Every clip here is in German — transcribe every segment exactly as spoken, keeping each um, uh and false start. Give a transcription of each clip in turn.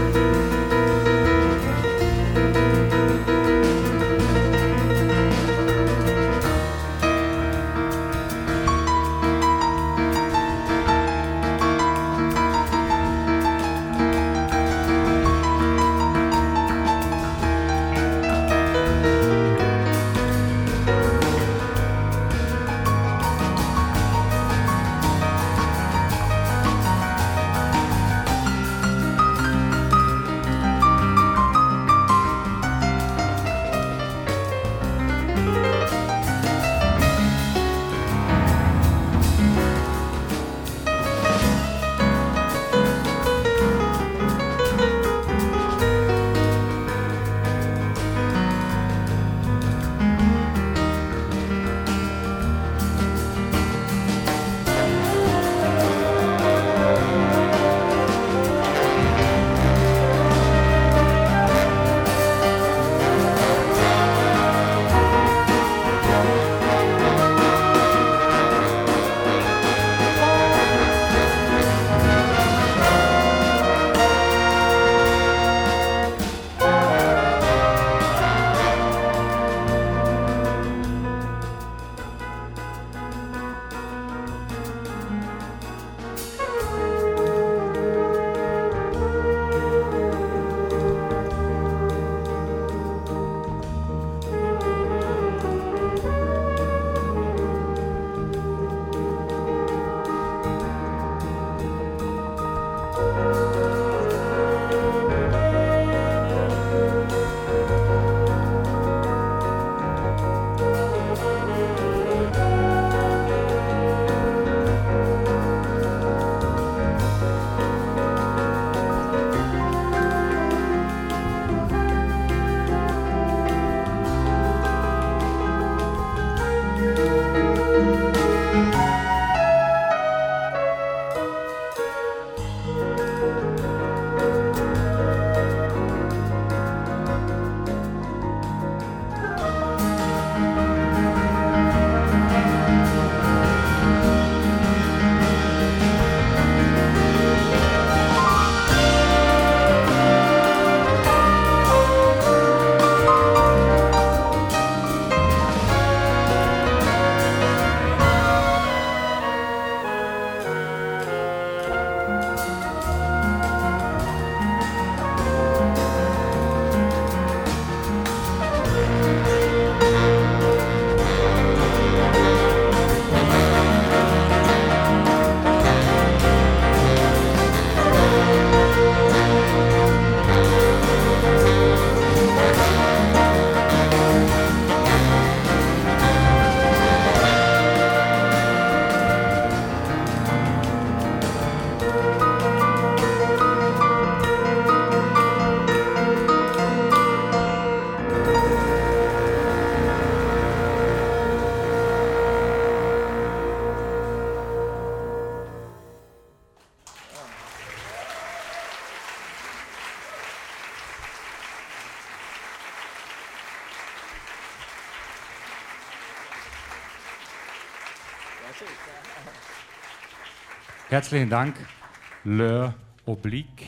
Herzlichen Dank, L'Heure Oblique.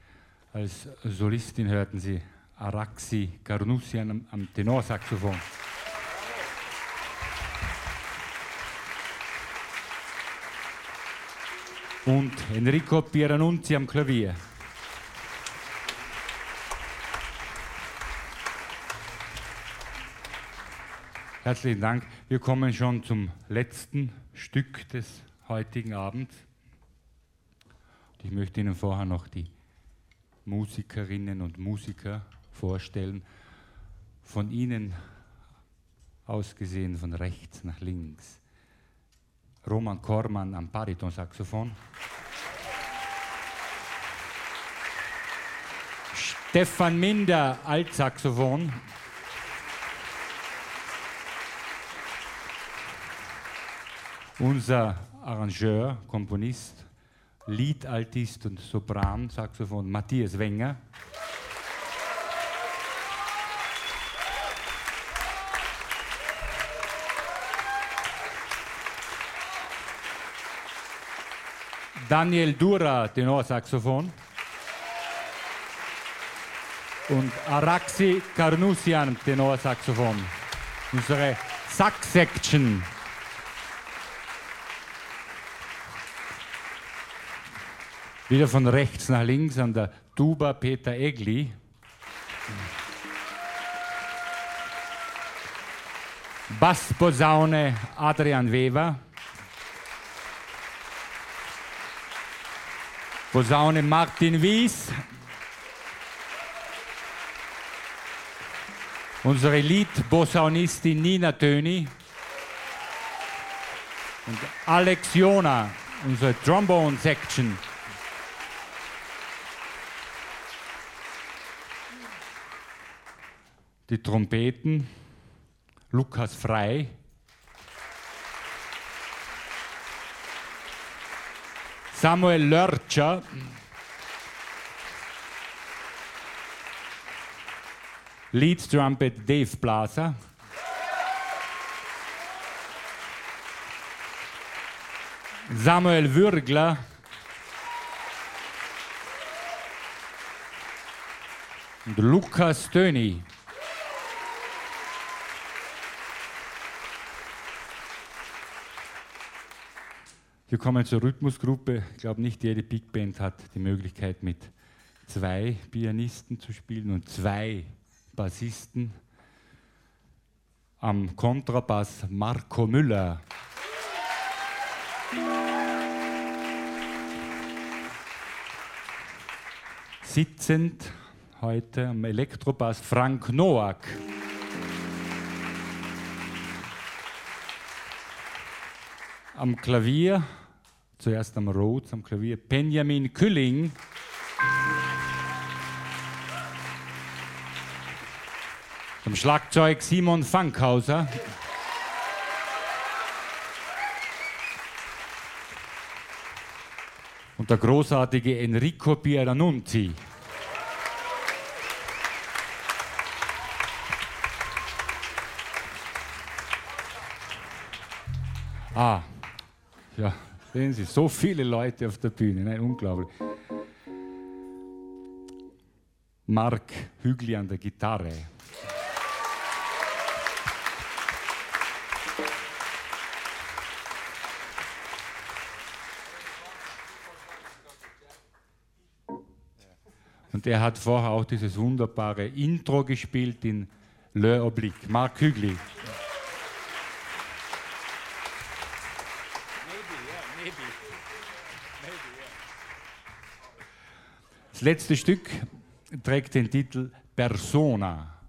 Als Solistin hörten Sie Araxi Carnussian am, am Tenorsaxophon. Und Enrico Pieranunzi am Klavier. Herzlichen Dank. Wir kommen schon zum letzten Stück des heutigen Abends. Ich möchte Ihnen vorher noch die Musikerinnen und Musiker vorstellen. Von Ihnen aus gesehen von rechts nach links. Roman Korman am Baritonsaxophon. Stefan Minder, Altsaxophon. Unser Arrangeur, Komponist, Liedaltist und Sopran-Saxophon Matthias Wenger. Daniel Dura, Tenorsaxophon. und Araxi Carnusian, Tenorsaxophon. Unsere Sax-Section. Wieder von rechts nach links an der Tuba Peter Egli. Bassposaune Adrian Weber. Posaune Martin Wies. Unsere Lead-Posaunistin Nina Töni. Und Alex Jona, unsere Trombone-Section. Die Trompeten, Lukas Frei. Samuel Lörtscher. Lead Trumpet Dave Blaser. Samuel Würgler. Und Lukas Töni. Wir kommen zur Rhythmusgruppe. Ich glaube, nicht jede Big Band hat die Möglichkeit, mit zwei Pianisten zu spielen und zwei Bassisten. Am Kontrabass Marco Müller. Sitzend heute am Elektrobass Frank Noack. Am Klavier, zuerst am Rhodes, am Klavier Benjamin Külling. Am Schlagzeug Simon Fankhauser. Und der großartige Enrico Pieranunzi. Ah, ja, sehen Sie, so viele Leute auf der Bühne, nein, unglaublich. Mark Hügli an der Gitarre. Und er hat vorher auch dieses wunderbare Intro gespielt in Le Oblique. Mark Hügli. Das letzte Stück trägt den Titel Persona.